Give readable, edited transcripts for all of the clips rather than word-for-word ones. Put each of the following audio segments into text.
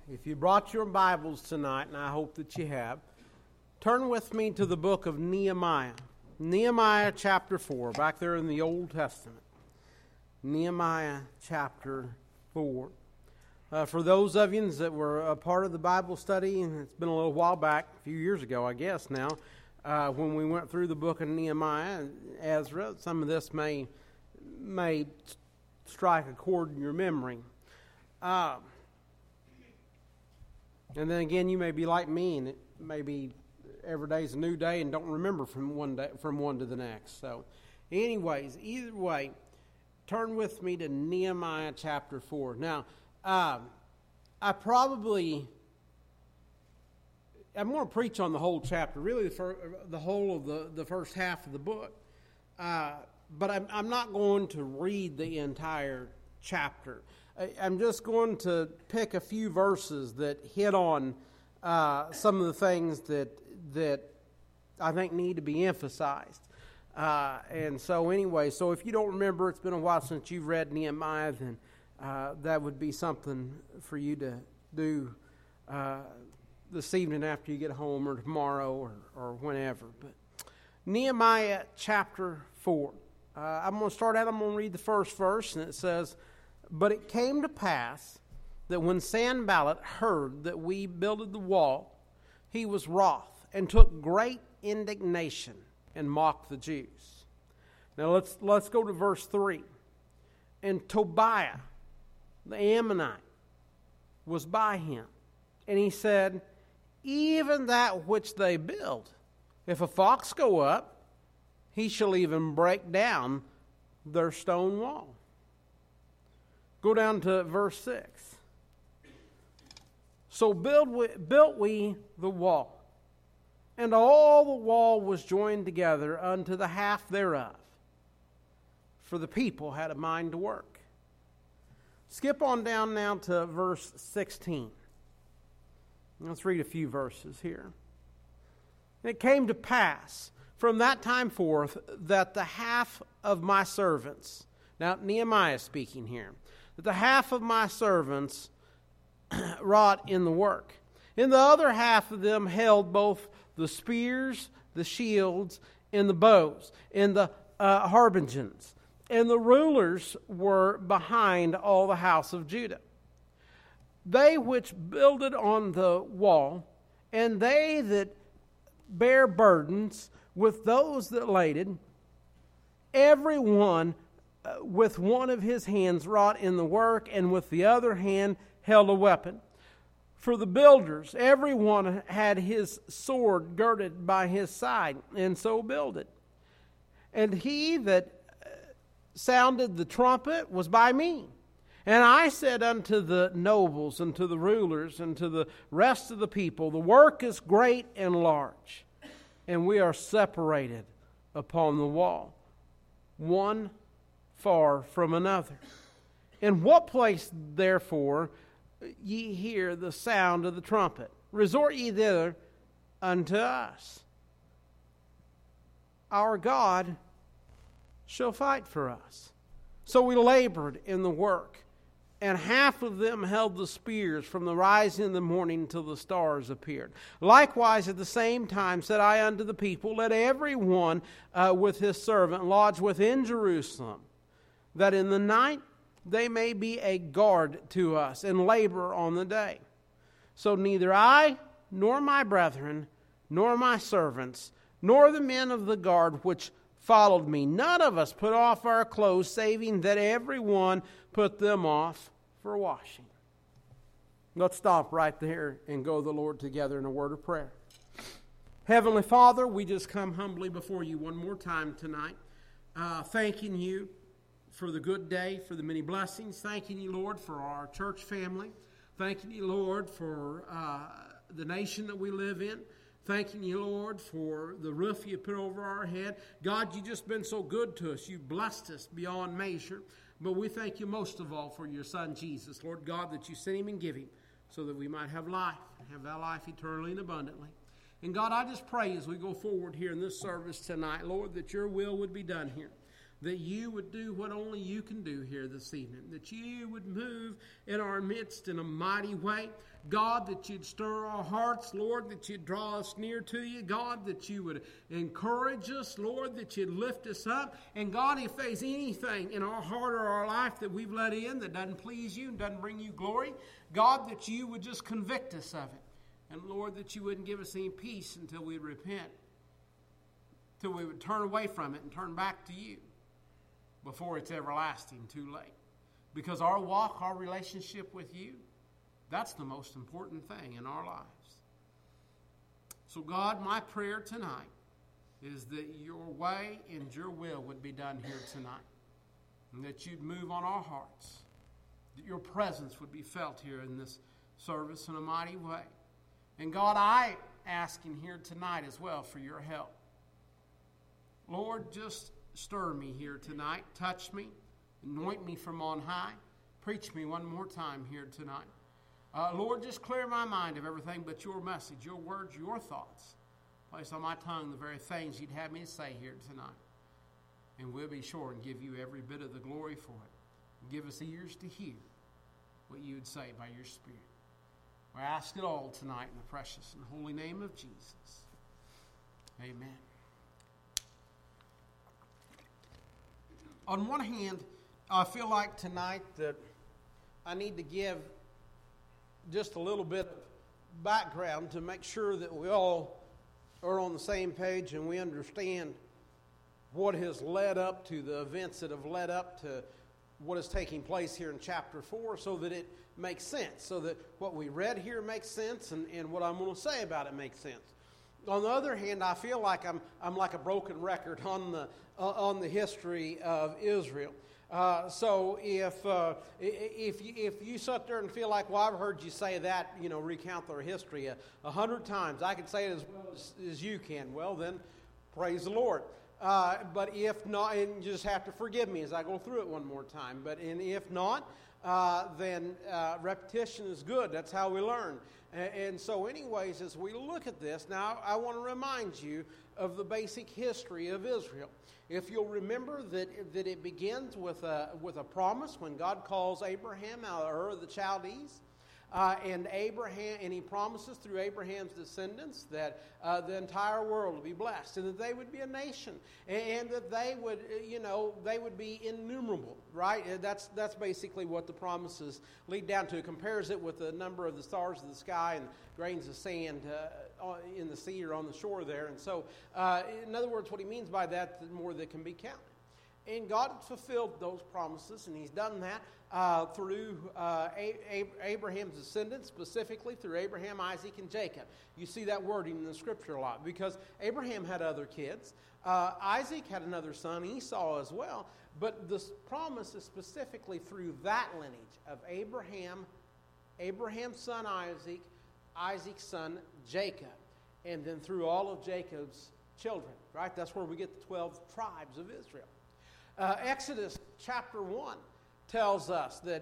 If you brought your Bibles tonight, and I hope that you have, turn with me to the book of Nehemiah. Nehemiah chapter 4, back there in the Old Testament. Nehemiah chapter 4. For those of you that were a part of the Bible study, and it's been a little while back, a few years ago I guess now, when we went through the book of Nehemiah and Ezra, some of this may strike a chord in your memory. And then again, you may be like me, and it may be every day's a new day, and don't remember from one to the next. So, anyways, either way, turn with me to Nehemiah chapter 4. Now, I'm going to preach on the whole chapter, really the whole of the first half of the book. But I'm not going to read the entire chapter. I'm just going to pick a few verses that hit on some of the things that I think need to be emphasized. And so anyway, so if you don't remember, it's been a while since you've read Nehemiah, then that would be something for you to do this evening after you get home, or tomorrow, or whenever. But Nehemiah chapter 4. I'm going to start out, I'm going to read the first verse, and it says, "But it came to pass that when Sanballat heard that we builded the wall, he was wroth, and took great indignation, and mocked the Jews." Now let's go to verse 3. "And Tobiah the Ammonite was by him, and he said, Even that which they build, if a fox go up, he shall even break down their stone wall." Go down to verse 6. "So built we the wall, and all the wall was joined together unto the half thereof, for the people had a mind to work." Skip on down now to verse 16. Let's read a few verses here. "And it came to pass from that time forth that the half of my servants," now Nehemiah speaking here, "that the half of my servants wrought in the work. And the other half of them held both the spears, the shields, and the bows, and the harbingons. And the rulers were behind all the house of Judah. They which builded on the wall, and they that bear burdens with those that laded, every one with one of his hands wrought in the work, and with the other hand held a weapon. For the builders, every one had his sword girded by his side, and so builded. And he that sounded the trumpet was by me. And I said unto the nobles, and to the rulers, and to the rest of the people, The work is great and large, and we are separated upon the wall, one far from another. In what place, therefore, ye hear the sound of the trumpet? Resort ye thither unto us. Our God shall fight for us." So we labored in the work, and half of them held the spears from the rising of the morning till the stars appeared. Likewise at the same time said I unto the people, Let every one with his servant lodge within Jerusalem, that in the night they may be a guard to us, and labor on the day. So neither I, nor my brethren, nor my servants, nor the men of the guard which followed me, none of us put off our clothes, saving that every one put them off for washing." Let's stop right there and go to the Lord together in a word of prayer. Heavenly Father, we just come humbly before you one more time tonight, thanking you for the good day, for the many blessings. Thanking you, Lord, for our church family. Thanking you, Lord, for the nation that we live in. Thanking you, Lord, for the roof you put over our head. God, you've just been so good to us. You've blessed us beyond measure. But we thank you most of all for your Son, Jesus, Lord God, that you sent him and give him so that we might have life, have that life eternally and abundantly. And God, I just pray as we go forward here in this service tonight, Lord, that your will would be done here. that you would do what only you can do here this evening, that you would move in our midst in a mighty way. God, that you'd stir our hearts, Lord, that you'd draw us near to you. God, that you would encourage us, Lord, that you'd lift us up. And God, if there's anything in our heart or our life that we've let in that doesn't please you and doesn't bring you glory, God, that you would just convict us of it. And Lord, that you wouldn't give us any peace until we'd repent, till we would turn away from it and turn back to you before it's everlasting too late. Because our walk, our relationship with you, that's the most important thing in our lives. So God, my prayer tonight is that your way and your will would be done here tonight. And that you'd move on our hearts. That your presence would be felt here in this service in a mighty way. And God, I ask in here tonight as well for your help. Lord, just stir me here tonight. Touch me. Anoint me from on high. Preach me one more time here tonight. Lord, just clear my mind of everything but your message, your words, your thoughts. Place on my tongue the very things you'd have me to say here tonight. And we'll be sure and give you every bit of the glory for it. Give us ears to hear what you would say by your Spirit. We ask it all tonight in the precious and holy name of Jesus. Amen. On one hand, I feel like tonight that I need to give just a little bit of background to make sure that we all are on the same page and we understand what has led up to the events that have led up to what is taking place here in chapter 4, so that it makes sense, so that what we read here makes sense and what I'm going to say about it makes sense. On the other hand, I feel like I'm like a broken record on the history of Israel. So if you sit there and feel like, well, I've heard you say that, recount their history 100 times, I can say it as well as you can. Well, then, praise the Lord. But if not, and you just have to forgive me as I go through it one more time. And if not, then repetition is good. That's how we learn. And so anyways, as we look at this, now I want to remind you of the basic history of Israel. If you'll remember that it begins with a promise when God calls Abraham out of Ur of the Chaldees. And he promises through Abraham's descendants that the entire world will be blessed, and that they would be a nation, and that they would be innumerable. Right? That's basically what the promises lead down to. It compares it with the number of the stars of the sky and grains of sand in the sea or on the shore there. And so, in other words, what he means by that, the more that can be counted. And God fulfilled those promises, and he's done that through Abraham's descendants, specifically through Abraham, Isaac, and Jacob. You see that wording in the Scripture a lot, because Abraham had other kids. Isaac had another son, Esau as well. But this promise is specifically through that lineage of Abraham, Abraham's son Isaac, Isaac's son Jacob, and then through all of Jacob's children. Right? That's where we get the 12 tribes of Israel. Exodus chapter 1 tells us that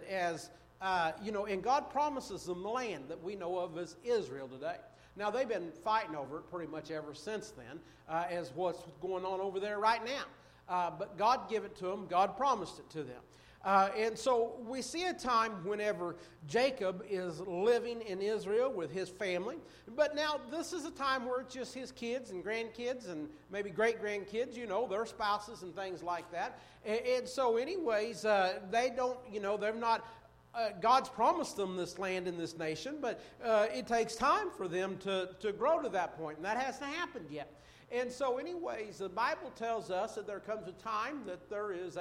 and God promises them the land that we know of as Israel today. Now, they've been fighting over it pretty much ever since then, as what's going on over there right now. But God gave it to them. God promised it to them. And so we see a time whenever Jacob is living in Israel with his family. But now this is a time where it's just his kids and grandkids and maybe great-grandkids, their spouses and things like that. And so anyways, they don't, they're not, God's promised them this land and this nation, but it takes time for them to grow to that point, and that hasn't happened yet. And so anyways, the Bible tells us that there comes a time that there is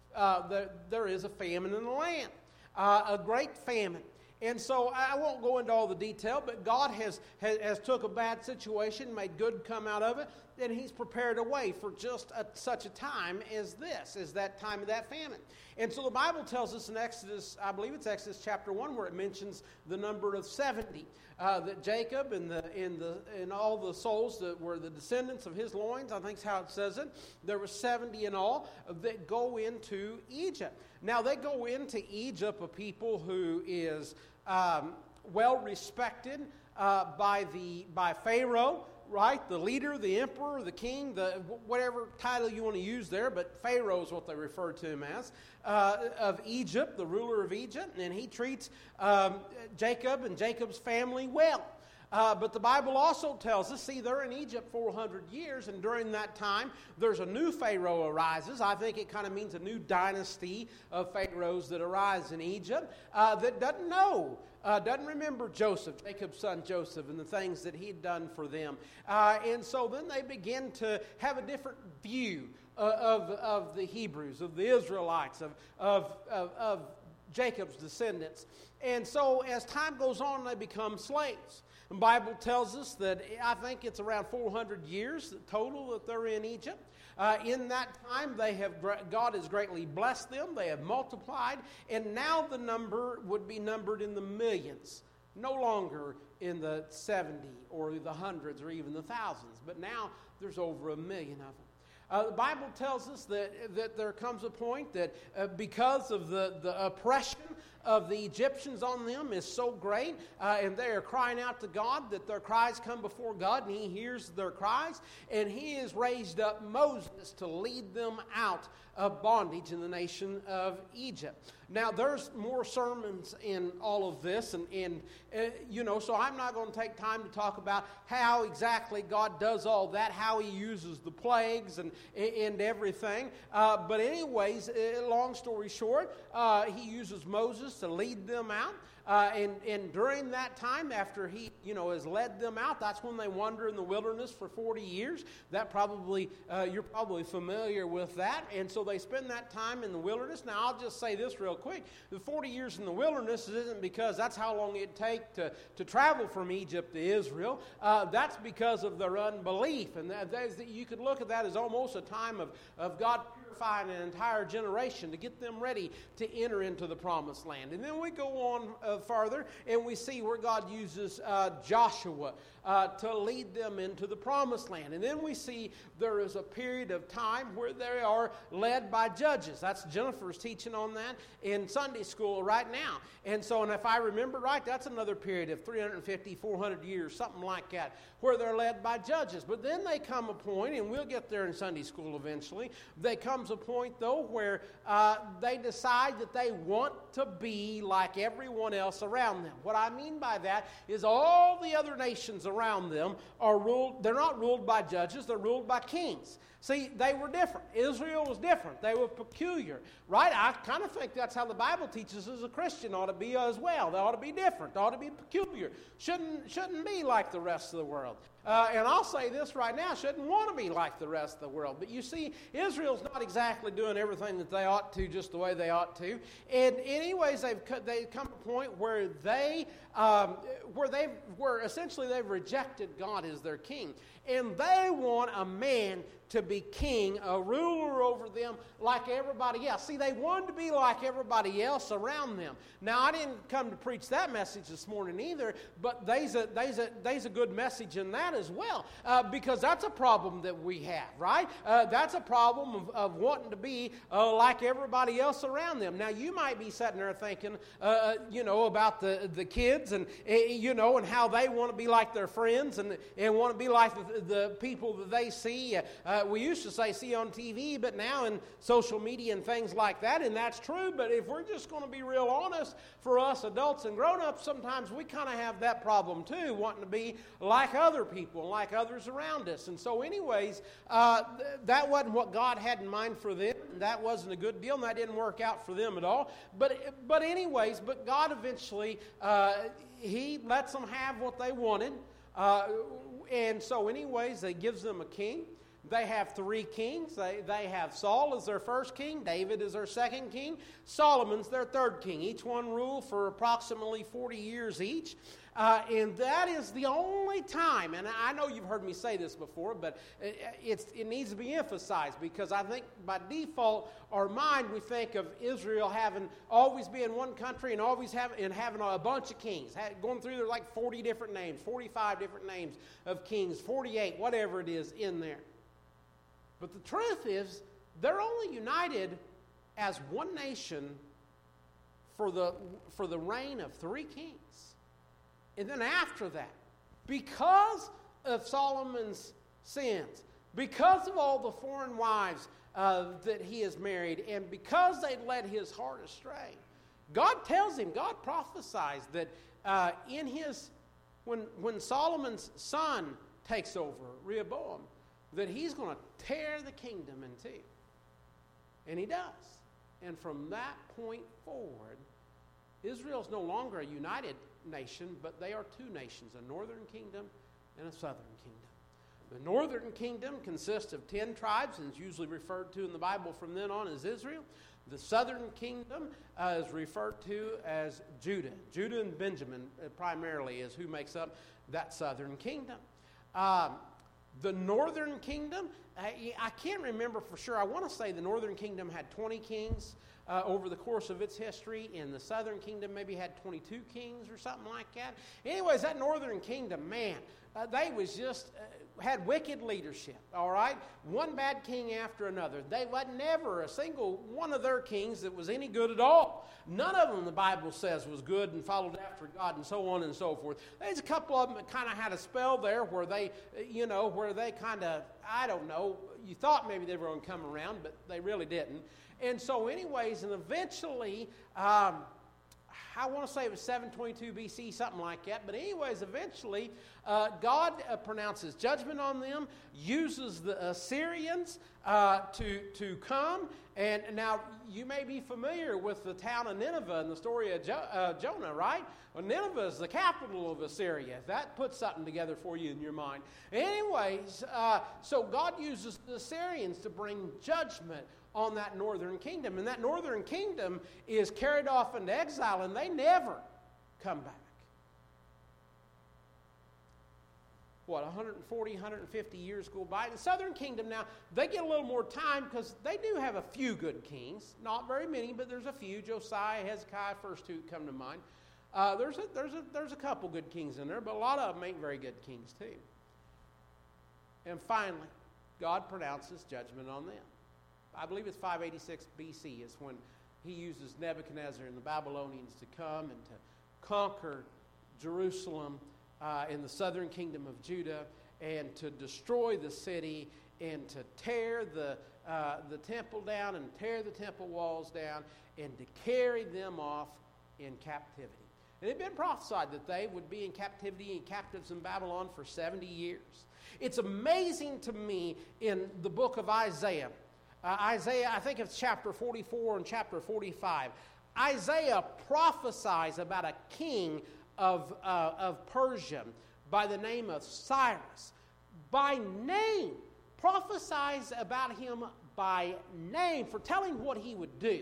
a famine in the land, a great famine. And so I won't go into all the detail, but God has took a bad situation, made good come out of it, and he's prepared a way for just such a time as this, as that time of that famine. And so the Bible tells us in Exodus, I believe it's Exodus chapter 1, where it mentions the number of 70, that Jacob and all the souls that were the descendants of his loins, I think is how it says it, there were 70 in all that go into Egypt. Now they go into Egypt, a people who is well respected by Pharaoh. right? The leader, the emperor, the king, whatever title you want to use there, but Pharaoh is what they refer to him as, of Egypt, the ruler of Egypt, and he treats Jacob and Jacob's family well. But the Bible also tells us, see, they're in Egypt 400 years, and during that time, there's a new Pharaoh arises. I think it kind of means a new dynasty of Pharaohs that arise in Egypt that doesn't remember Joseph, Jacob's son Joseph, and the things that he'd done for them. And so then they begin to have a different view of the Hebrews, of the Israelites, of Jacob's descendants. And so as time goes on, they become slaves. The Bible tells us that I think it's around 400 years total that they're in Egypt. In that time, God has greatly blessed them. They have multiplied, and now the number would be numbered in the millions, no longer in the 70 or the hundreds or even the thousands. But now there's over 1 million of them. The Bible tells us that there comes a point that because of the oppression of the Egyptians on them is so great, and they are crying out to God, that their cries come before God, and He hears their cries, and He has raised up Moses to lead them out of bondage in the nation of Egypt. Now, there's more sermons in all of this, and so I'm not going to take time to talk about how exactly God does all that, how He uses the plagues and everything. But anyways, long story short, He uses Moses to lead them out. And during that time, after He, has led them out, that's when they wander in the wilderness for 40 years. That probably, you're probably familiar with that. And so they spend that time in the wilderness. Now, I'll just say this real quick. The 40 years in the wilderness isn't because that's how long it'd take to travel from Egypt to Israel. That's because of their unbelief. And you could look at that as almost a time of God purifying an entire generation to get them ready to enter into the promised land. And then we go on farther, and we see where God uses Joshua to lead them into the promised land. And then we see there is a period of time where they are led by judges. That's Jennifer's teaching on that in Sunday school right now. And if I remember right, that's another period of 350, 400 years, something like that, where they're led by judges. But then they come a point, and we'll get there in Sunday school eventually, there comes a point, though, where they decide that they want to be like everyone else around them. What I mean by that is all the other nations around them are ruled, they're not ruled by judges, they're ruled by kings. See, they were different. Israel was different. They were peculiar, right? I kind of think that's how the Bible teaches us a Christian ought to be as well. They ought to be different. They ought to be peculiar. Shouldn't be like the rest of the world. And I'll say this right now, shouldn't want to be like the rest of the world. But you see, Israel's not exactly doing everything that they ought to just the way they ought to. And anyways, they come to a point where essentially they've rejected God as their king. And they want a man to be king, a ruler over them like everybody else. See, they wanted to be like everybody else around them. Now, I didn't come to preach that message this morning either, but there's a good message in that as well, because that's a problem that we have, right? That's a problem of wanting to be like everybody else around them. Now, you might be sitting there thinking, about the kids and, and how they want to be like their friends and want to be like the people that they see. We used to say see on TV, but now in social media and things like that, and that's true. But if we're just going to be real honest, for us adults and grown-ups, sometimes we kind of have that problem too, wanting to be like other people, like others around us. And so anyways, that wasn't what God had in mind for them. That wasn't a good deal, and that didn't work out for them at all. But God eventually, He lets them have what they wanted. And so anyways, He gives them a king. They have 3 kings. They have Saul as their first king. David is their second king. Solomon's their third king. Each one ruled for approximately 40 years each. And that is the only time, and I know you've heard me say this before, but it needs to be emphasized, because I think by default, our mind, we think of Israel always being one country and always having a bunch of kings, going through there like 40 different names, 45 different names of kings, 48, whatever it is in there. But the truth is, they're only united as one nation for the reign of 3 kings. And then after that, because of Solomon's sins, because of all the foreign wives that he has married, and because they led his heart astray, God tells him, God prophesies that when Solomon's son takes over, Rehoboam, that he's going to tear the kingdom in two. And he does. And from that point forward, Israel is no longer a united nation, but they are two nations, a northern kingdom and a southern kingdom. The northern kingdom consists of 10 tribes and is usually referred to in the Bible from then on as Israel. The southern kingdom is referred to as Judah. Judah and Benjamin primarily is who makes up that southern kingdom. The northern kingdom, I can't remember for sure. I want to say the northern kingdom had 20 kings over the course of its history, and the southern kingdom maybe had 22 kings or something like that. Anyways, that northern kingdom, man, they was just had wicked leadership, all right? One bad king after another. They was never a single one of their kings that was any good at all. None of them, the Bible says, was good and followed after God and so on and so forth. There's a couple of them that kind of had a spell there where they, where they kind of, I don't know, you thought maybe they were going to come around, but they really didn't. And so anyways, and eventually, I want to say it was 722 BC, something like that. But anyways, eventually, God pronounces judgment on them, uses the Assyrians to come. And now, you may be familiar with the town of Nineveh and the story of Jonah, right? Well, Nineveh is the capital of Assyria. That puts something together for you in your mind. Anyways, so God uses the Assyrians to bring judgment on that northern kingdom. And that northern kingdom is carried off into exile, and they never come back. 140, 150 years go by. The southern kingdom now, they get a little more time because they do have a few good kings. Not very many, but there's a few. Josiah, Hezekiah, first two come to mind. There's a couple good kings in there, but a lot of them ain't very good kings too. And finally, God pronounces judgment on them. I believe it's 586 BC is when he uses Nebuchadnezzar and the Babylonians to come and to conquer Jerusalem in the southern kingdom of Judah, and to destroy the city, and to tear the temple down and tear the temple walls down, and to carry them off in captivity. And it had been prophesied that they would be in captivity and captives in Babylon for 70 years. It's amazing to me in the book of Isaiah. Isaiah, I think it's chapter 44 and chapter 45. Isaiah prophesies about a king of Persia by the name of Cyrus. By name, prophesies about him by name, for telling what he would do.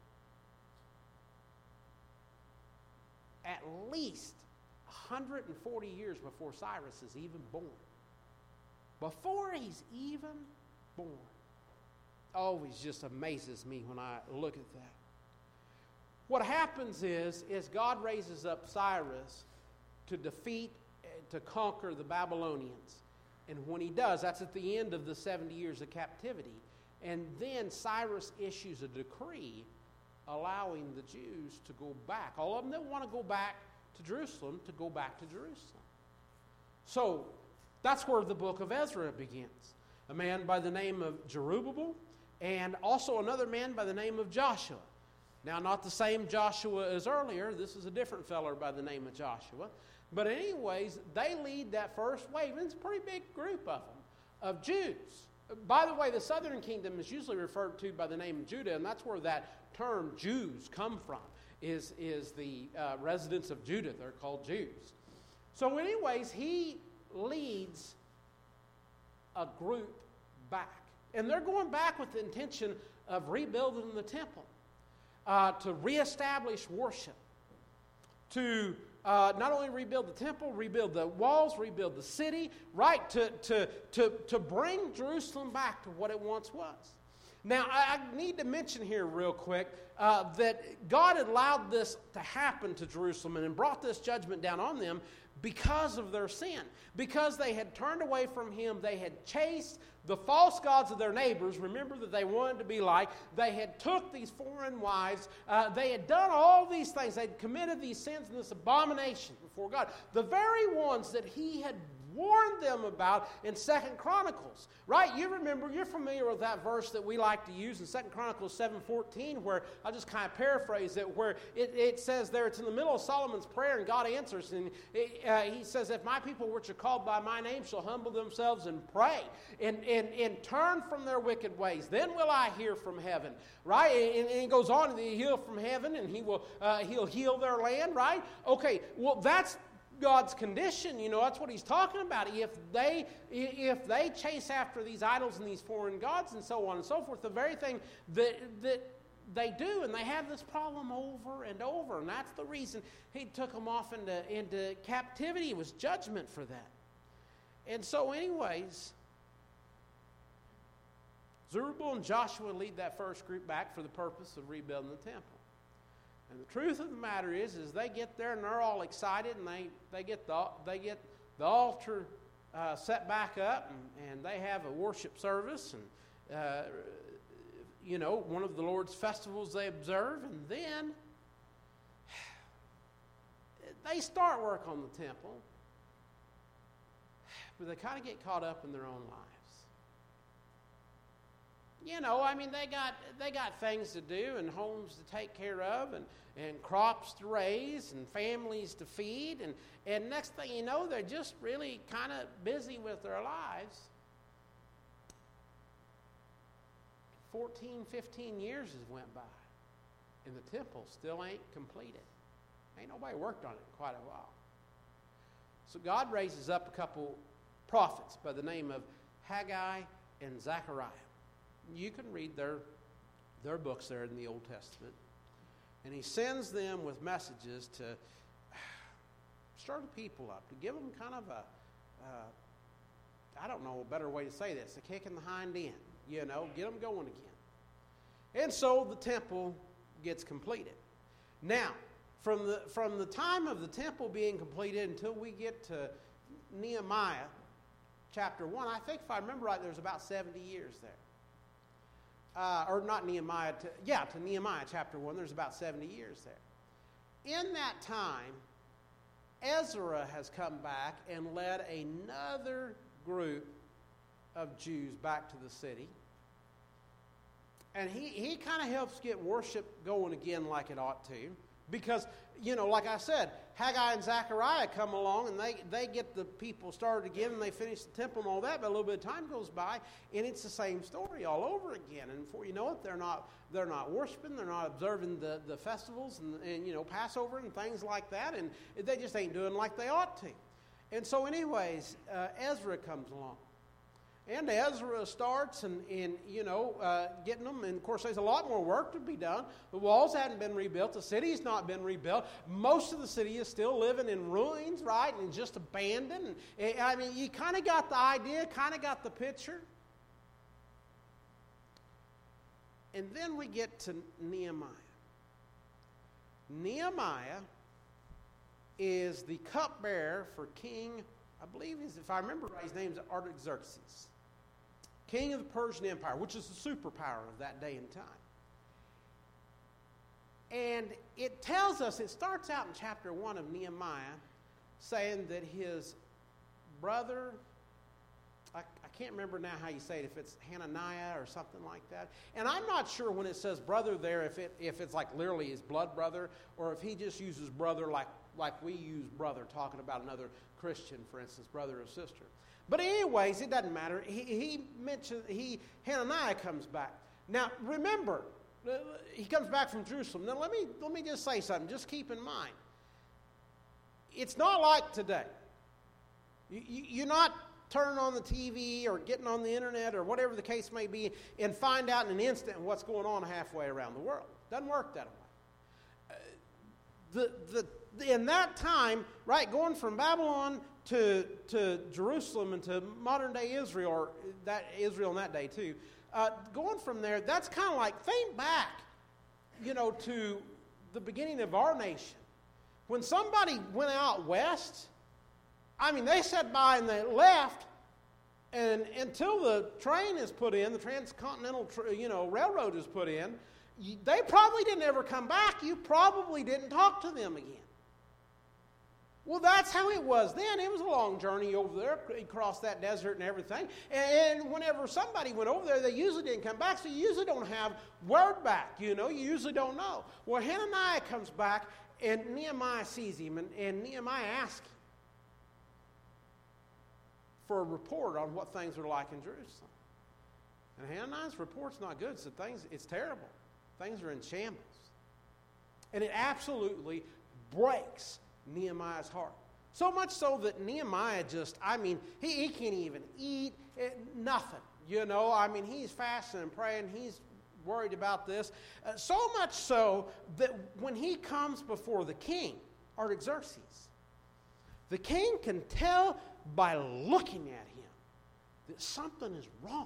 At least 140 years before Cyrus is even born. Before he's even born. Always just amazes me when I look at that. What happens is God raises up Cyrus to defeat, to conquer the Babylonians. And when he does, that's at the end of the 70 years of captivity. And then Cyrus issues a decree allowing the Jews to go back. All of them that want to go back to Jerusalem, to go back to Jerusalem. So that's where the book of Ezra begins. A man by the name of Zerubbabel, and also another man by the name of Joshua. Now, not the same Joshua as earlier. This is a different feller by the name of Joshua. But anyways, they lead that first wave. And it's a pretty big group of them, of Jews. By the way, the southern kingdom is usually referred to by the name of Judah, and that's where that term Jews come from, is the residents of Judah. They're called Jews. So anyways, he leads a group back. And they're going back with the intention of rebuilding the temple, to reestablish worship, to not only rebuild the temple, rebuild the walls, rebuild the city, right? To bring Jerusalem back to what it once was. Now, I need to mention here real quick that God had allowed this to happen to Jerusalem and brought this judgment down on them because of their sin. Because they had turned away from Him, they had chased the false gods of their neighbors. Remember that they wanted to be like. They had took these foreign wives. They had done all these things. They had committed these sins and this abomination before God. The very ones that He had warned them about in 2 Chronicles, right? You're familiar with that verse that we like to use in 2 Chronicles 7:14, where I'll just kind of paraphrase it, where it says there, it's in the middle of Solomon's prayer, and God answers, and he says, if my people which are called by my name shall humble themselves and pray and turn from their wicked ways, then will I hear from heaven, right? And he goes on, and he'll heal from heaven, and he'll heal their land, right? Okay, well, that's God's condition, that's what he's talking about. If they chase after these idols and these foreign gods and so on and so forth, the very thing that they do, and they have this problem over and over, and that's the reason he took them off into captivity. It was judgment for that. And so anyways, Zerubbabel and Joshua lead that first group back for the purpose of rebuilding the temple. And the truth of the matter is they get there and they're all excited, and they get the altar set back up, and they have a worship service, and one of the Lord's festivals they observe, and then they start work on the temple, but they kind of get caught up in their own lives. They got things to do and homes to take care of and crops to raise and families to feed. And next thing you know, they're just really kind of busy with their lives. 14, 15 years has went by, and the temple still ain't completed. Ain't nobody worked on it in quite a while. So God raises up a couple prophets by the name of Haggai and Zechariah. You can read their books there in the Old Testament. And he sends them with messages to stir the people up, to give them kind of I don't know a better way to say this, a kick in the hind end, get them going again. And so the temple gets completed. Now, from the time of the temple being completed until we get to Nehemiah chapter 1, I think if I remember right, there's about 70 years there. Or not Nehemiah, to Nehemiah chapter 1, there's about 70 years there. In that time, Ezra has come back and led another group of Jews back to the city. And he kind of helps get worship going again like it ought to. Because, like I said, Haggai and Zechariah come along and they get the people started again, and they finish the temple and all that, but a little bit of time goes by and it's the same story all over again. And before you know it, they're not worshiping, they're not observing the festivals and Passover and things like that, and they just ain't doing like they ought to. And so anyways, Ezra comes along. And Ezra starts and getting them. And, of course, there's a lot more work to be done. The walls hadn't been rebuilt. The city's not been rebuilt. Most of the city is still living in ruins, right, and just abandoned. You kind of got the idea, kind of got the picture. And then we get to Nehemiah. Nehemiah is the cupbearer for King, I believe, if I remember right, his name is Artaxerxes, king of the Persian Empire, which is the superpower of that day and time. And it tells us, it starts out in chapter 1 of Nehemiah, saying that his brother, I can't remember now how you say it, if it's Hananiah or something like that. And I'm not sure when it says brother there, if it's like literally his blood brother, or if he just uses brother like we use brother, talking about another Christian, for instance, brother or sister. But anyways, it doesn't matter. Hananiah comes back. Now, remember, he comes back from Jerusalem. Now, let me just say something. Just keep in mind, it's not like today. You're not turning on the TV or getting on the internet or whatever the case may be and find out in an instant what's going on halfway around the world. Doesn't work that way. In that time, right, going from Babylon to Jerusalem and to modern-day Israel, or that Israel in that day too, going from there, that's kind of like, think back, to the beginning of our nation. When somebody went out west, they sat by and they left, and until the train is put in, the transcontinental railroad is put in, they probably didn't ever come back. You probably didn't talk to them again. Well, that's how it was then. It was a long journey over there. He crossed that desert and everything. And whenever somebody went over there, they usually didn't come back, so you usually don't have word back. You usually don't know. Well, Hananiah comes back, and Nehemiah sees him, and Nehemiah asks him for a report on what things are like in Jerusalem. And Hananiah's report's not good. So it's terrible. Things are in shambles. And it absolutely breaks Nehemiah's heart. So much so that Nehemiah he can't even eat, nothing. He's fasting and praying. He's worried about this. So much so that when he comes before the king, Artaxerxes, the king can tell by looking at him that something is wrong.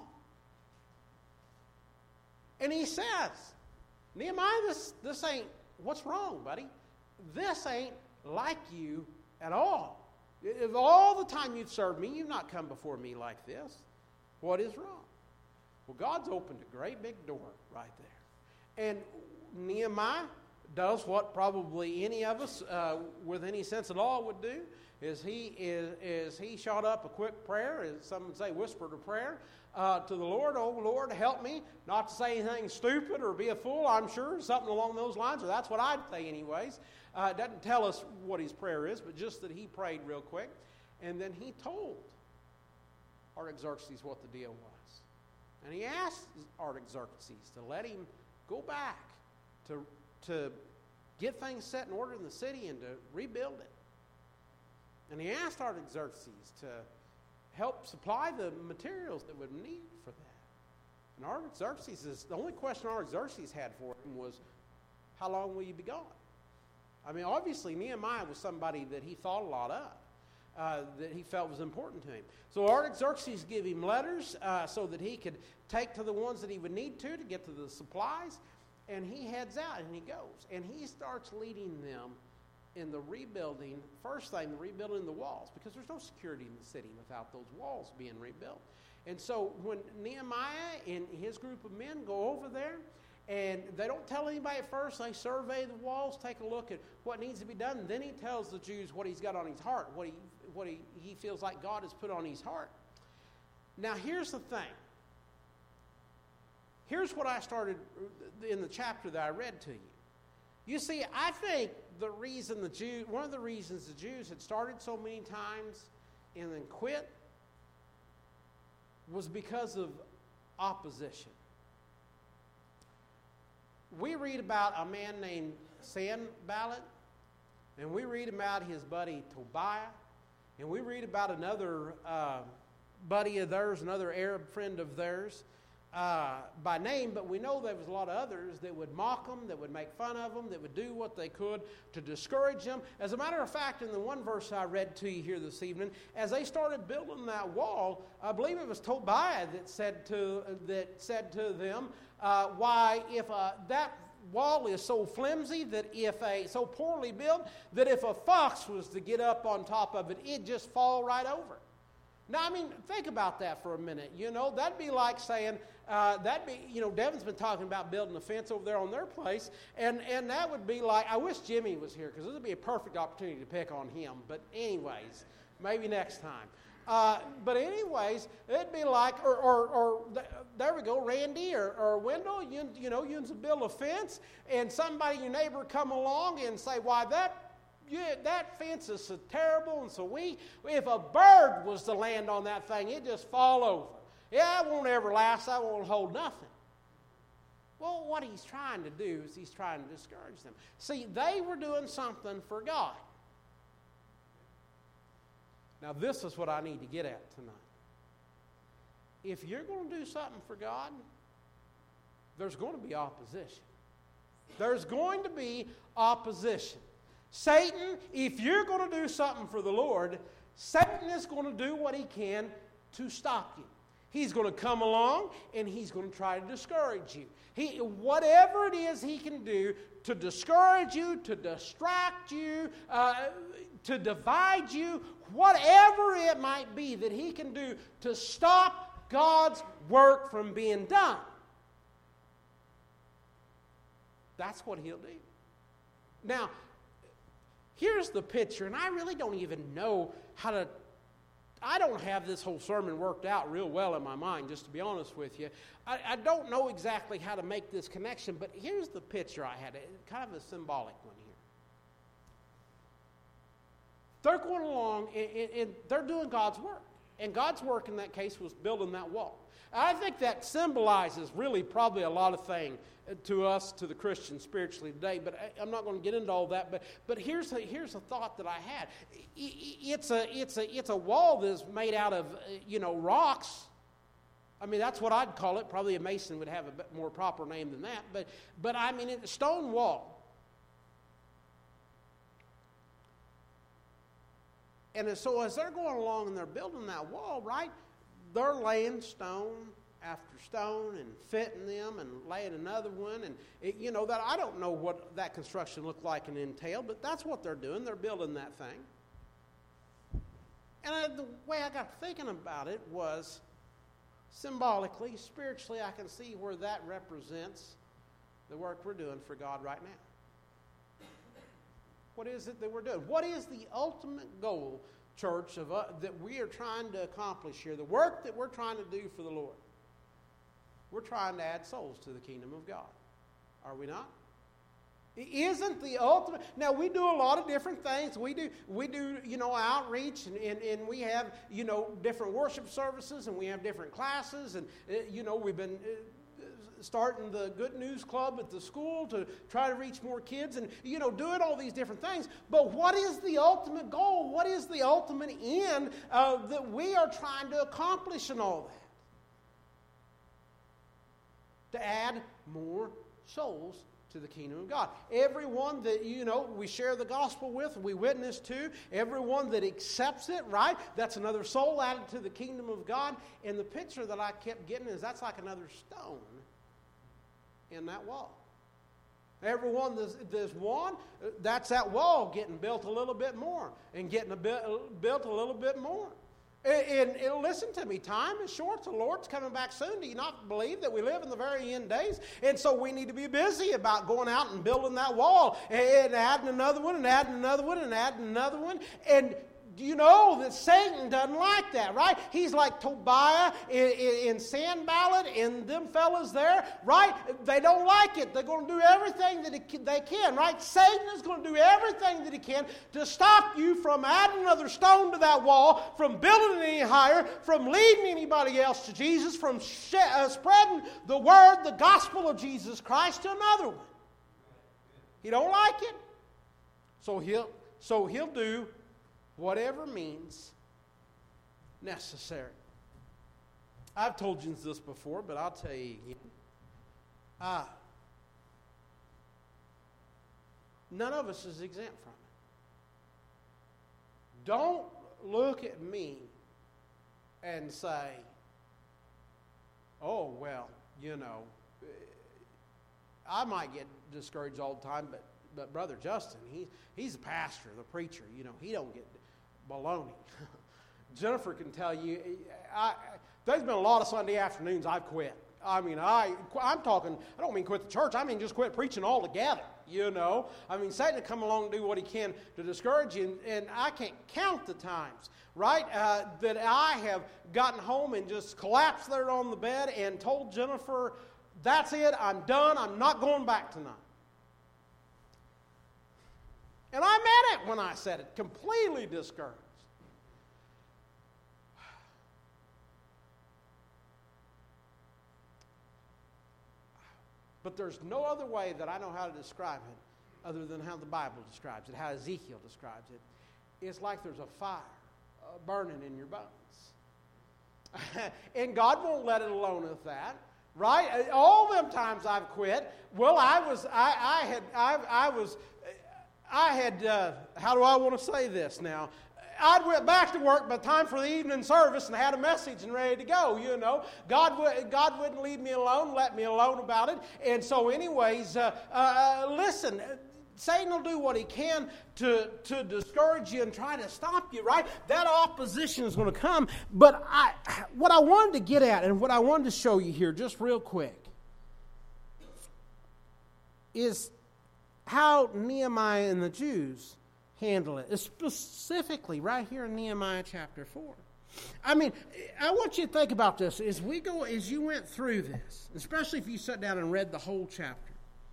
And he says, Nehemiah, this ain't, what's wrong, buddy? This ain't like you at all. If all the time you've served me, you've not come before me like this. What is wrong? Well, God's opened a great big door right there. And Nehemiah does what probably any of us with any sense at all would do, is he shot up a quick prayer, as some would say whispered a prayer, to the Lord. Oh, Lord, help me not to say anything stupid or be a fool, I'm sure, something along those lines, or that's what I'd say anyways. It doesn't tell us what his prayer is, but just that he prayed real quick. And then he told Artaxerxes what the deal was. And he asked Artaxerxes to let him go back to get things set in order in the city and to rebuild it. And he asked Artaxerxes to help supply the materials that would need for that. And the only question Artaxerxes had for him was, how long will you be gone? Obviously Nehemiah was somebody that he thought a lot of, that he felt was important to him. So Artaxerxes gave him letters so that he could take to the ones that he would need to get to the supplies. And he heads out and he goes. And he starts leading them in the rebuilding, first thing, the rebuilding the walls, because there's no security in the city without those walls being rebuilt. And so when Nehemiah and his group of men go over there, and they don't tell anybody at first, they survey the walls, take a look at what needs to be done, and then he tells the Jews what he's got on his heart, what he feels like God has put on his heart. Now here's the thing. Here's what I started in the chapter that I read to you. You see, I think one of the reasons the Jews had started so many times and then quit was because of opposition. We read about a man named Sanballat, and we read about his buddy Tobiah, and we read about another buddy of theirs, another Arab friend of theirs, by name, but we know there was a lot of others that would mock them, that would make fun of them, that would do what they could to discourage them. As a matter of fact, in the one verse I read to you here this evening, as they started building that wall, I believe it was Tobiah that said to them, why, if that wall is so flimsy, that so poorly built, that if a fox was to get up on top of it, it'd just fall right over. Now, think about that for a minute. That'd be like saying, Devin's been talking about building a fence over there on their place, and that would be like, I wish Jimmy was here, because this would be a perfect opportunity to pick on him. But anyways, maybe next time. But anyways, it'd be like, or there we go, Randy or Wendell, you build a fence, and somebody, your neighbor, come along and say, why, that fence is so terrible and so weak. If a bird was to land on that thing, it'd just fall over. Yeah, it won't ever last. That won't hold nothing. Well, what he's trying to do is he's trying to discourage them. See, they were doing something for God. Now, this is what I need to get at tonight. If you're going to do something for God, there's going to be opposition. There's going to be opposition. Satan, if you're going to do something for the Lord, Satan is going to do what he can to stop you. He's going to come along and he's going to try to discourage you. Whatever it is he can do to discourage you, to distract you, to divide you, whatever it might be that he can do to stop God's work from being done. That's what he'll do. Now, here's the picture, and I really don't even know how to, I don't have this whole sermon worked out real well in my mind, just to be honest with you. I don't know exactly how to make this connection, but here's the picture I had, kind of a symbolic one here. They're going along, and they're doing God's work. And God's work in that case was building that wall. I think that symbolizes really probably a lot of things to us, to the Christians spiritually today, but I'm not going to get into all that. But here's a thought that I had. It's a wall that's made out of rocks. I mean, that's what I'd call it. Probably a mason would have a bit more proper name than that. But I mean, it's a stone wall. And so as they're going along and they're building that wall, right, they're laying stone after stone and fitting them and laying another one. And, that I don't know what that construction looked like and entailed, but that's what they're doing. They're building that thing. And the way I got thinking about it was symbolically, spiritually, I can see where that represents the work we're doing for God right now. What is it that we're doing? What is the ultimate goal, church, that we are trying to accomplish here? The work that we're trying to do for the Lord. We're trying to add souls to the kingdom of God. Are we not? It isn't the ultimate. Now, we do a lot of different things. We do outreach, and we have, different worship services, and we have different classes, and, we've been starting the Good News Club at the school to try to reach more kids and, doing all these different things. But what is the ultimate goal? What is the ultimate end that we are trying to accomplish in all that? To add more souls to the kingdom of God. Everyone that, we share the gospel with, we witness to, everyone that accepts it, right? That's another soul added to the kingdom of God. And the picture that I kept getting is that's like another stone in that wall. Everyone there's one, that's that wall getting built a little bit more and getting built a little bit more. And listen to me, time is short. The Lord's coming back soon. Do you not believe that we live in the very end days? And so we need to be busy about going out and building that wall and adding another one and adding another one and adding another one. And do you know that Satan doesn't like that, right? He's like Tobiah in Sanballat and them fellas there, right? They don't like it. They're going to do everything that they can, right? Satan is going to do everything that he can to stop you from adding another stone to that wall, from building it any higher, from leading anybody else to Jesus, from spreading the word, the gospel of Jesus Christ to another one. He don't like it. So he'll do whatever means necessary. I've told you this before, but I'll tell you again. None of us is exempt from it. Don't look at me and say, oh, well, I might get discouraged all the time, but Brother Justin, he's a pastor, the preacher, he don't get baloney. Jennifer can tell you, there's been a lot of Sunday afternoons I've quit. I mean, I'm talking, I don't mean quit the church, I mean just quit preaching altogether, I mean, Satan will come along and do what he can to discourage you, and I can't count the times, right, that I have gotten home and just collapsed there on the bed and told Jennifer, that's it, I'm done, I'm not going back tonight. And I meant it when I said it, completely discouraged. But there's no other way that I know how to describe it other than how the Bible describes it, how Ezekiel describes it. It's like there's a fire burning in your bones. And God won't let it alone with that. Right? All them times I've quit, well, I had, how do I want to say this now? I went back to work by the time for the evening service and had a message and ready to go, God wouldn't leave me alone, let me alone about it. And so anyways, listen, Satan will do what he can to discourage you and try to stop you, right? That opposition is going to come. But what I wanted to get at and what I wanted to show you here just real quick is how Nehemiah and the Jews handle it. Specifically right here in Nehemiah chapter 4. I mean, I want you to think about this as you went through this, especially if you sat down and read the whole chapter.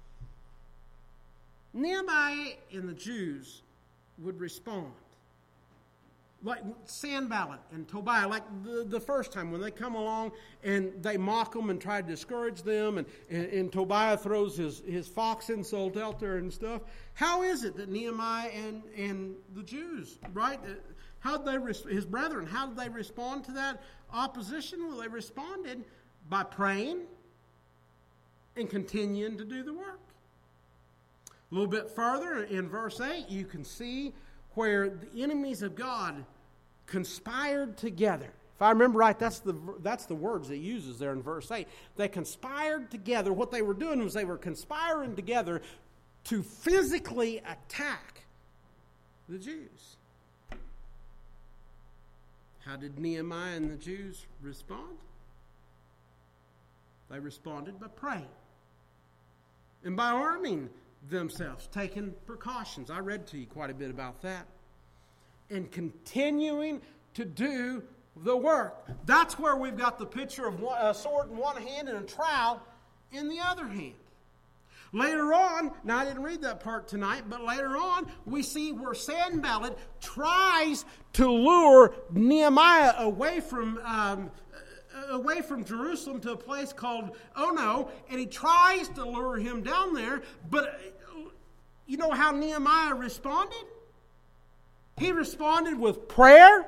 Nehemiah and the Jews would respond. Like Sanballat and Tobiah, like the first time when they come along and they mock them and try to discourage them, and Tobiah throws his fox insult out there and stuff. How is it that Nehemiah and the Jews, right, his brethren, how did they respond to that opposition? Well, they responded by praying and continuing to do the work. A little bit further in verse 8, you can see where the enemies of God conspired together. If I remember right, that's the words it uses there in verse 8. They conspired together. What they were doing was they were conspiring together to physically attack the Jews. How did Nehemiah and the Jews respond? They responded by praying and by arming themselves, taking precautions. I read to you quite a bit about that. And continuing to do the work. That's where we've got the picture of a sword in one hand and a trowel in the other hand. Later on, now I didn't read that part tonight, but later on we see where Sanballat tries to lure Nehemiah away from Jerusalem to a place called Ono, and he tries to lure him down there, but you know how Nehemiah responded? He responded with prayer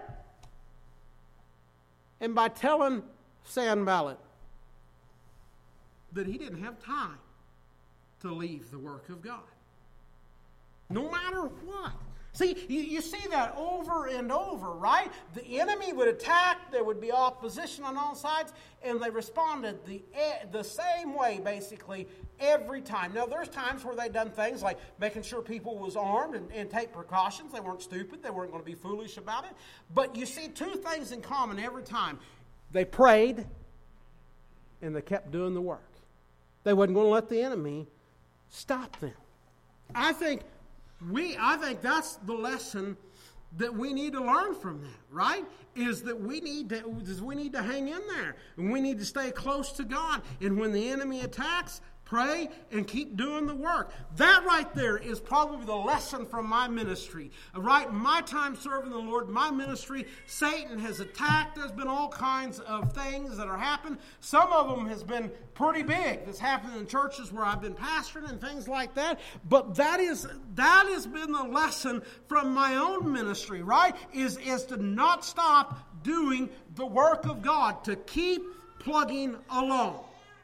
and by telling Sanballat that he didn't have time to leave the work of God. No matter what. See, you see that over and over, right? The enemy would attack, there would be opposition on all sides, and they responded the same way, basically, every time. Now, there's times where they've done things like making sure people was armed and take precautions. They weren't stupid. They weren't going to be foolish about it. But you see two things in common every time. They prayed, and they kept doing the work. They wasn't going to let the enemy stop them. I think that's the lesson that we need to learn from that, right? Is that we need to hang in there, and we need to stay close to God. And when the enemy attacks, pray and keep doing the work. That right there is probably the lesson from my ministry. Right, my time serving the Lord, my ministry, Satan has attacked. There's been all kinds of things that are happened. Some of them has been pretty big. That's happened in churches where I've been pastoring and things like that. But that has been the lesson from my own ministry, right? Is to not stop doing the work of God, to keep plugging along.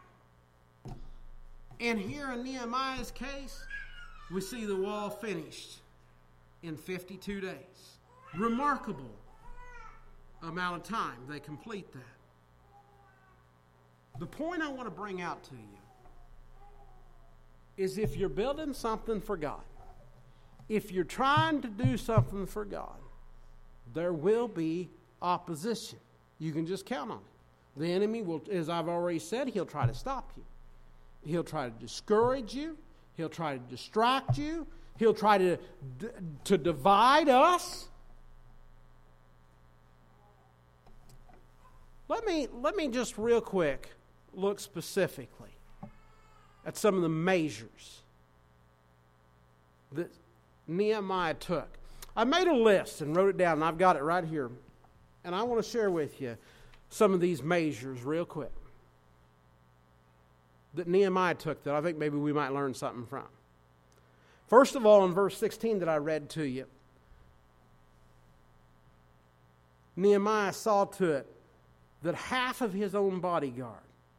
And here in Nehemiah's case, we see the wall finished in 52 days. Remarkable amount of time they complete that. The point I want to bring out to you is if you're building something for God, if you're trying to do something for God, there will be opposition. You can just count on it. The enemy will, as I've already said, he'll try to stop you. He'll try to discourage you. He'll try to distract you. He'll try to divide us. Let me just real quick look specifically at some of the measures that Nehemiah took. I made a list and wrote it down, and I've got it right here. And I want to share with you some of these measures real quick that Nehemiah took that I think maybe we might learn something from. First of all, in verse 16 that I read to you, Nehemiah saw to it that half of his own bodyguard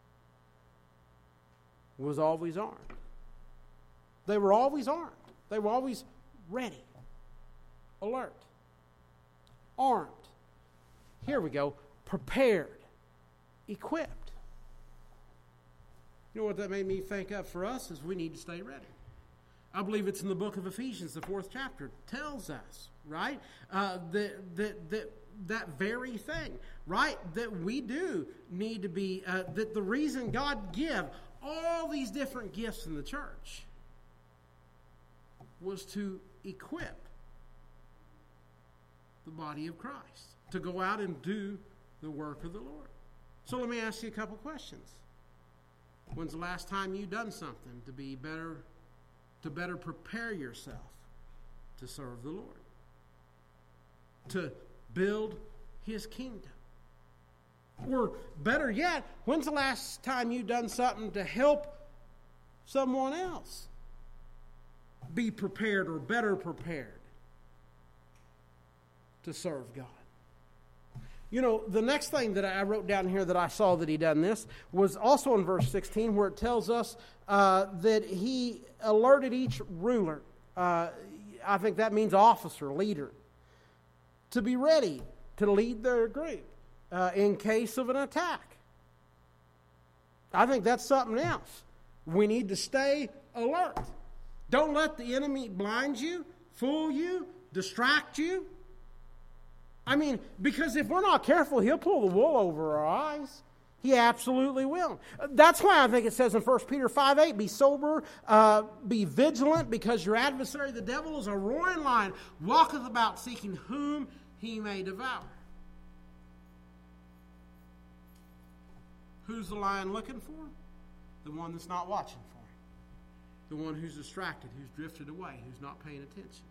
was always armed. They were always armed. They were always ready, alert, armed. Here we go. Prepared, equipped. You know what that made me think of for us is we need to stay ready. I believe it's in the book of Ephesians, the 4th chapter, tells us, right, that very thing, right, that we do need to be, that the reason God give all these different gifts in the church was to equip the body of Christ, to go out and do the work of the Lord. So let me ask you a couple questions. When's the last time you done something to better prepare yourself to serve the Lord, to build His kingdom? Or better yet, when's the last time you done something to help someone else be prepared or better prepared to serve God? You know, the next thing that I wrote down here that I saw that he done this was also in verse 16, where it tells us that he alerted each ruler, I think that means officer, leader, to be ready to lead their group in case of an attack. I think that's something else. We need to stay alert. Don't let the enemy blind you, fool you, distract you. I mean, because if we're not careful, he'll pull the wool over our eyes. He absolutely will. That's why I think it says in 1 Peter 5:8, be sober, be vigilant, because your adversary, the devil, is a roaring lion, walketh about seeking whom he may devour. Who's the lion looking for? The one that's not watching for him. The one who's distracted, who's drifted away, who's not paying attention.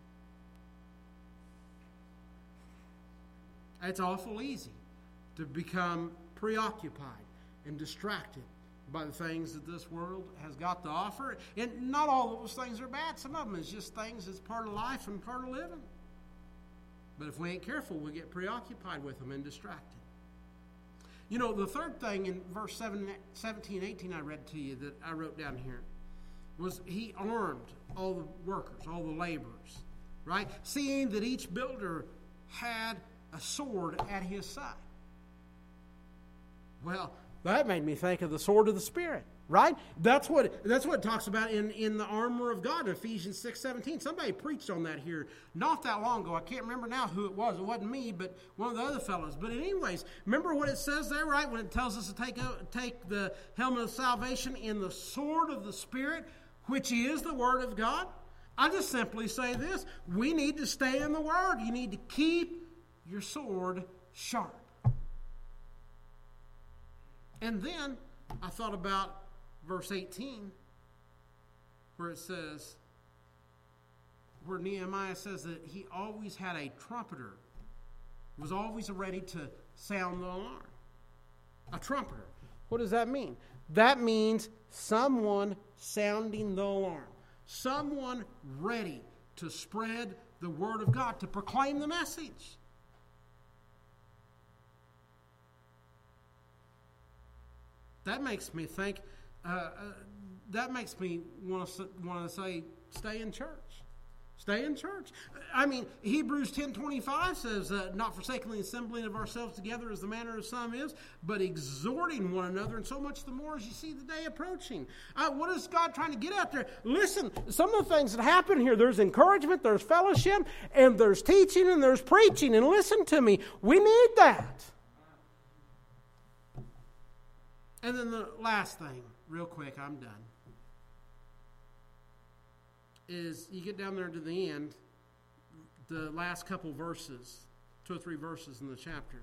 It's awful easy to become preoccupied and distracted by the things that this world has got to offer. And not all of those things are bad. Some of them is just things that's part of life and part of living. But if we ain't careful, we get preoccupied with them and distracted. You know, the third thing in verse 17, 18 I read to you that I wrote down here was he armed all the workers, all the laborers, right? Seeing that each builder had a sword at his side. Well, that made me think of the sword of the Spirit, right? That's what it talks about in the armor of God in Ephesians 6:17. Somebody preached on that here not that long ago. I can't remember now who it was. It wasn't me, but one of the other fellows. But anyways, remember what it says there, right? When it tells us to take the helmet of salvation and the sword of the Spirit, which is the Word of God. I just simply say this. We need to stay in the Word. You need to keep your sword sharp. And then I thought about verse 18, where it says, where Nehemiah says that he always had a trumpeter, was always ready to sound the alarm. A trumpeter. What does that mean? That means someone sounding the alarm. Someone ready to spread the word of God, to proclaim the message. That makes me think, that makes me want to say, stay in church. Stay in church. I mean, Hebrews 10:25 says, not forsaking the assembling of ourselves together as the manner of some is, but exhorting one another, and so much the more as you see the day approaching. What is God trying to get out there? Listen, some of the things that happen here, there's encouragement, there's fellowship, and there's teaching, and there's preaching. And listen to me, we need that. And then the last thing, real quick, I'm done, is you get down there to the end, the last couple verses, 2 or 3 verses in the chapter.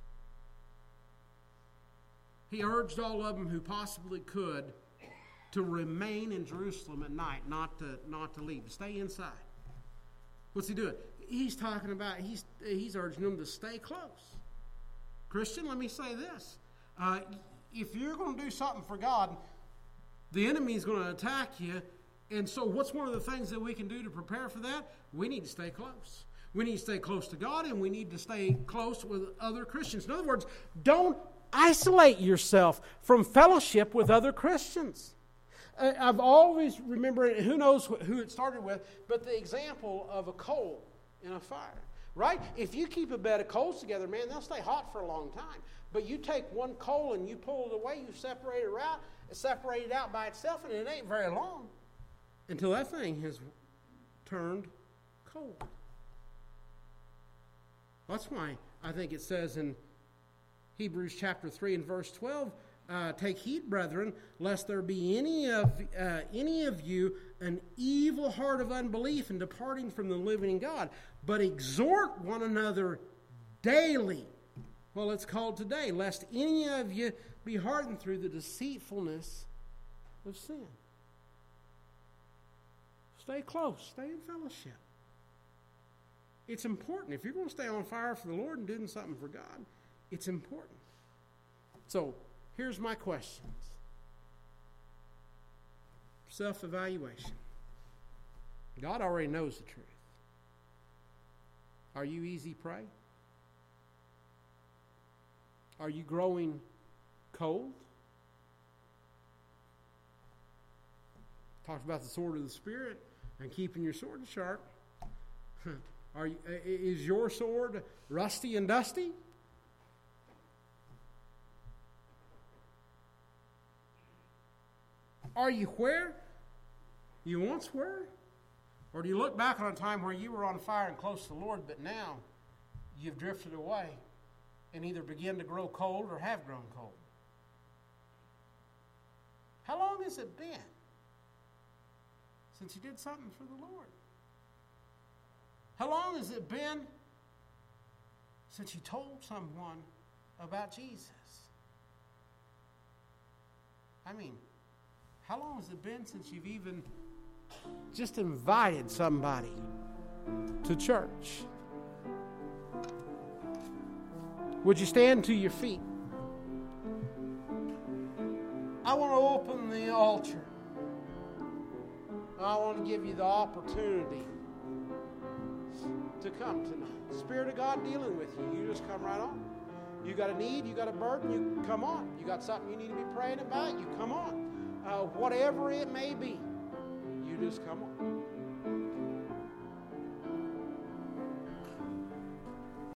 He urged all of them who possibly could to remain in Jerusalem at night, not to leave, to stay inside. What's he doing? He's talking about, he's urging them to stay close. Christian, let me say this. If you're going to do something for God, the enemy is going to attack you. And so what's one of the things that we can do to prepare for that? We need to stay close. We need to stay close to God, and we need to stay close with other Christians. In other words, don't isolate yourself from fellowship with other Christians. I've always remembered, who knows who it started with, but the example of a coal in a fire. Right? If you keep a bed of coals together, man, they'll stay hot for a long time. But you take one coal and you pull it away, you separate it out by itself, and it ain't very long until that thing has turned cold. That's why I think it says in Hebrews chapter 3 and verse 12 Take heed, brethren, lest there be any of you an evil heart of unbelief in departing from the living God. But exhort one another daily. Well, it's called today, lest any of you be hardened through the deceitfulness of sin. Stay close. Stay in fellowship. It's important. If you're going to stay on fire for the Lord and doing something for God, it's important. So, here's my questions. Self-evaluation. God already knows the truth. Are you easy prey? Are you growing cold? Talked about the sword of the Spirit and keeping your sword sharp. Is your sword rusty and dusty? Are you where you once were? Or do you look back on a time where you were on fire and close to the Lord, but now you've drifted away and either begin to grow cold or have grown cold? How long has it been since you did something for the Lord? How long has it been since you told someone about Jesus? I mean, how long has it been since you've even just invited somebody to church? Would you stand to your feet? I want to open the altar. I want to give you the opportunity to come tonight. Spirit of God dealing with you. You just come right on. You got a need, you got a burden, you come on. You got something you need to be praying about, you come on. Whatever it may be, you just come on.